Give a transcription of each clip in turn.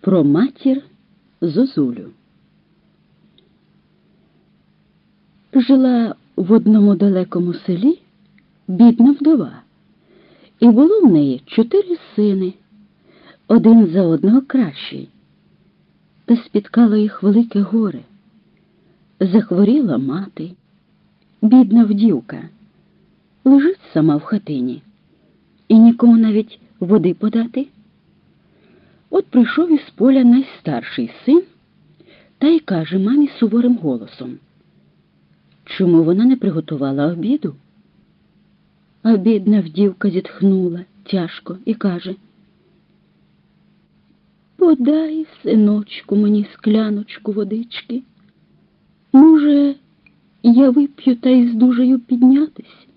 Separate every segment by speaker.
Speaker 1: Про матір Зозулю. Жила в одному далекому селі бідна вдова, і було в неї 4 сини, один за одного кращий. Та спіткало їх велике горе. Захворіла мати, бідна вдівка, лежить сама в хатині, і нікому навіть води подати. От прийшов із поля найстарший син та й каже мамі суворим голосом: чому вона не приготувала обіду? А бідна вдівка зітхнула тяжко і каже: подай, синочку, мені скляночку водички. Може, я вип'ю та й здужаю піднятись?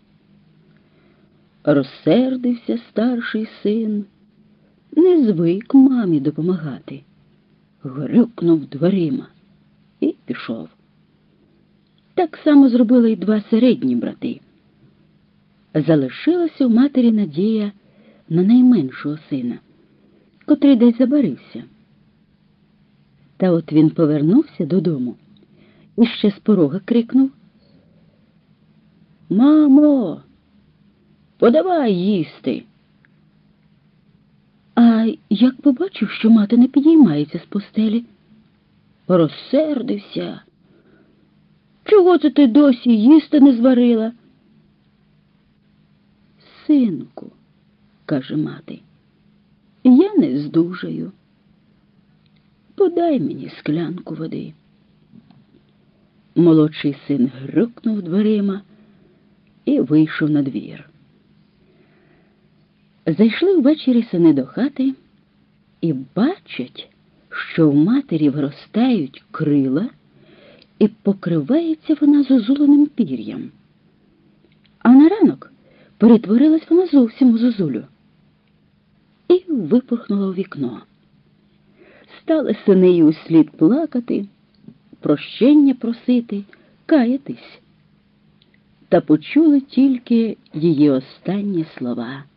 Speaker 1: Розсердився старший син, не звик мамі допомагати. Грюкнув дверима і пішов. Так само зробили й 2 середні брати. Залишилася у матері надія на найменшого сина, котрий десь забарився. Та от він повернувся додому і ще з порога крикнув: мамо, подавай їсти. А як побачив, що мати не підіймається з постелі, розсердився. Чого це ти досі їсти не зварила? Синку, каже мати, я не здужаю. Подай мені склянку води. Молодший син грюкнув дверима і вийшов на двір. Зайшли ввечері сини до хати і бачать, що в матері виростають крила і покривається вона зозуленим пір'ям. А на ранок перетворилась вона зовсім у зозулю і випорхнула у вікно. Стали сини їй услід плакати, прощення просити, каятись. Та почули тільки її останні слова: